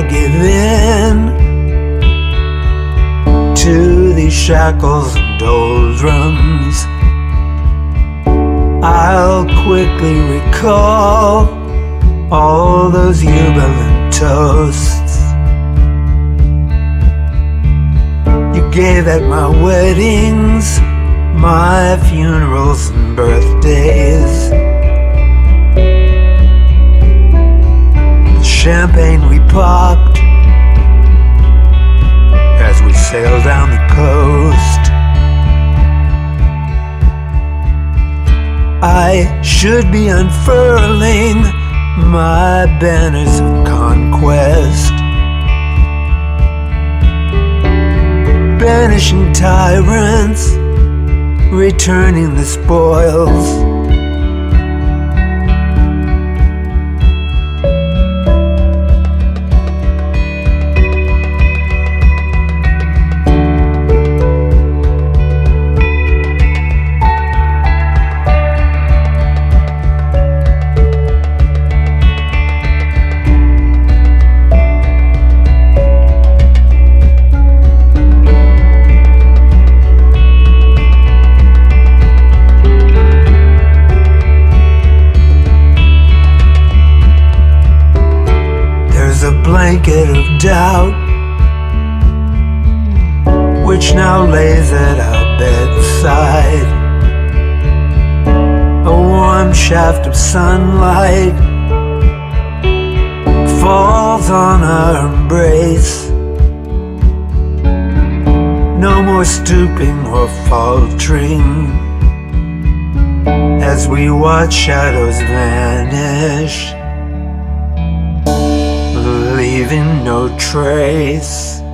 give in to these shackles and doldrums. I'll quickly recall all those jubilant toasts you gave at my weddings, my funerals and birthdays. The champagne we popped as we sailed down the coast. I should be unfurling my banners of conquest, banishing tyrants, returning the spoils. A blanket of doubt which now lays at our bedside. A warm shaft of sunlight falls on our embrace. No more stooping or faltering as we watch shadows vanish, leaving no trace.